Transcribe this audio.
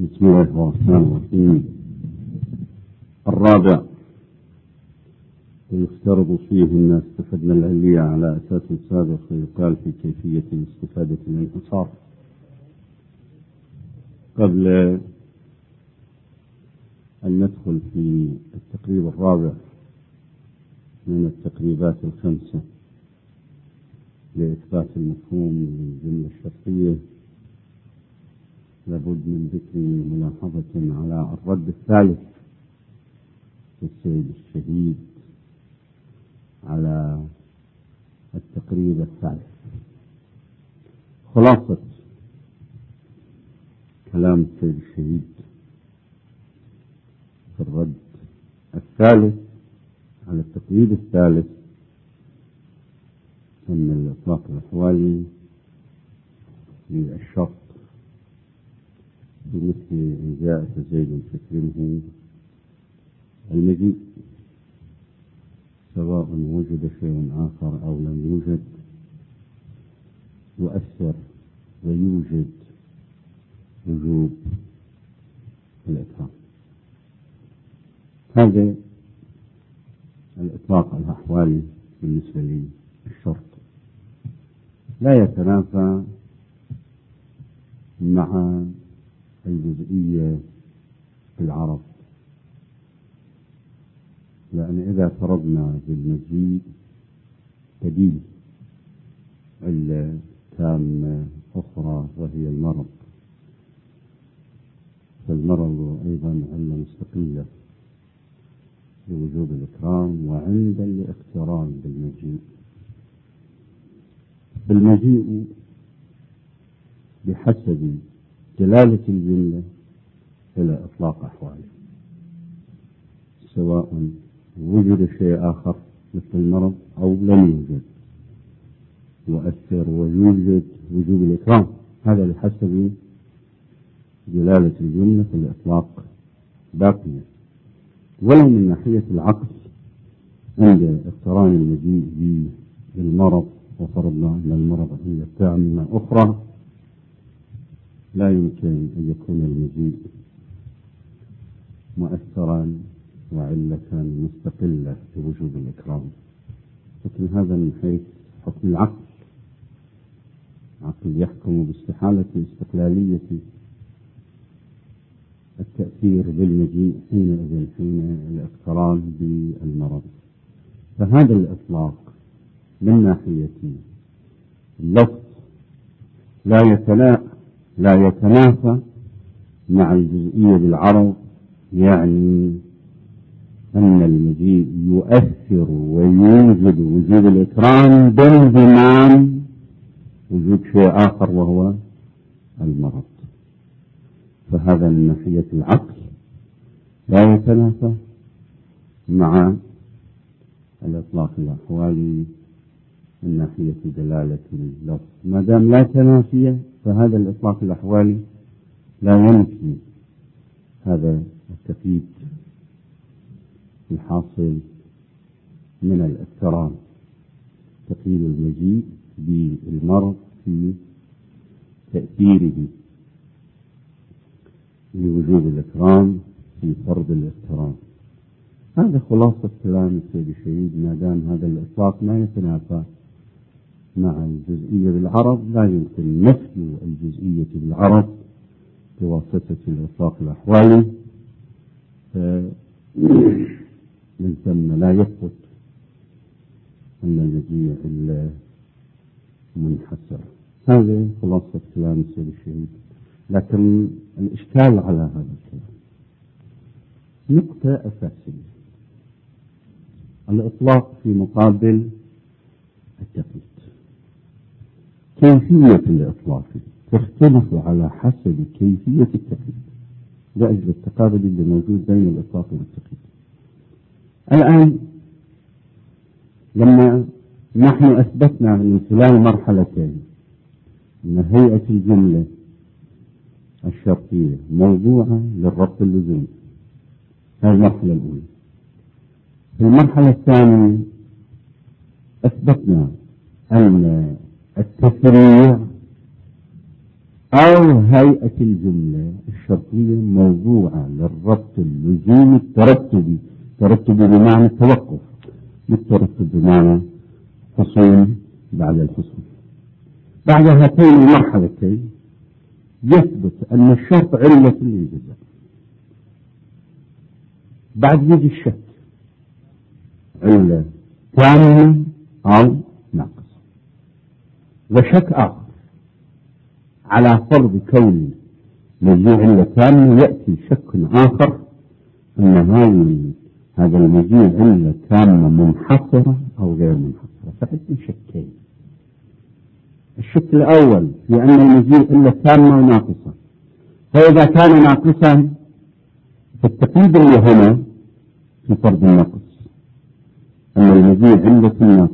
بسم الله الرحمن الرحيم. الرابع، ويفترض فيه أن استفدنا العلية على أساس سابق يقال في كيفية الاستفادة من الحصار. قبل أن ندخل في التقريب الرابع من التقريبات الخمسة لإثبات المفهوم للجملة الشرطية، لابد من ذكر ملاحظة على الرد الثالث للسيد الشهيد على التقريب الثالث. خلاصة كلام السيد الشهيد في الرد الثالث على التقريب الثالث أن الإطلاق الأحوالي للشرط بمثل إن جاء زيد فكرمه المجيء، سواء وجد شيء آخر أو لم يوجد، يؤثر ويوجد وجوب الإكرام. هذا الإطلاق الأحوالي بالنسبة للشرط لا يتنافى مع الجزئية في العرب، لأن إذا فرضنا بالمجيء بديل علة تامة أخرى وهي المرض، فالمرض أيضا علة مستقلة لوجوب الإكرام وعند الاقتران بالمجيء بحسب دلالة الجملة إلى إطلاق أحواله، سواء وجد شيء آخر مثل المرض أو لم يوجد، يؤثر ويوجد وجوب الإكرام، هذا بحسب دلالة الجملة في الإطلاق باقية. ولو من ناحية العقل عند اقتران المجيء بالمرض، وفرضنا أن المرض هي تامة أخرى، لا يمكن أن يكون المجيء مؤثرا وعلة مستقلة بوجوب الإكرام، لكن هذا من حيث حكم العقل. العقل يحكم باستحالة استقلالية التأثير بالمجيء حين الاقتران بالمرض. فهذا الإطلاق من ناحية اللفظ لا يتنافى مع الجزئية بالعرض، يعني أن المجيء يؤثر ويوجد وجوب الإكرام بانضمام وجود شيء آخر وهو المرض. فهذا من ناحية العقل لا يتنافى مع الإطلاق الأحوالي من ناحية دلالة اللفظ. ما دام لا تنافية فهذا الإطلاق الأحوالي لا ينفي هذا التقييد الحاصل من الاقتران، تقييد المجيء بالمرض في تأثيره لوجوب الإكرام في فرض الاقتران. هذا خلاصة كلام السيد الشهيد. ما دام هذا الإطلاق ما يتنافى مع الجزئية بالعرض، لا يمكن نفي الجزئية بالعرض بواسطة الإطلاق الأحوالي، من ثم لا يثبت أن المجيء إلا منحسر. هذا خلاصة كلام السيد الشهيد. لكن الإشكال على هذا الكلام نقطة أساسية: الإطلاق في مقابل التقييد. كيفية الإطلاق تختلف على حسب كيفية التقييد لأجل التقابل اللي موجود بين الإطلاق والتقييد. الآن لما نحن أثبتنا من خلال مرحلتين أن هيئة الجملة الشرطية موضوعة للربط اللزومي، هذه المرحلة الأولى. في المرحلة الثانية أثبتنا أن التفريع أو هيئة الجملة الشرطية موضوعة للربط اللزومي الترتبي. ترتبي بمعنى التوقف، الترتب بمعنى حصول بعد الحصول. بعد هاتين المرحلتين يثبت أن الشرط علة الانجزاء. بعد يجي الشك، علة تامة أو ناقصة. وشك آخر على فرض كون مجيء علة تامة، يأتي شك آخر أن هذا المجيء علة تامة منحصرة أو غير منحصرة. فعندنا شكين. الشك الأول في أن المجيء علة تامة وناقصة، فإذا كان ناقصا فالتقييد اللي هنا في فرض النقص أن المجيء علة ناقصة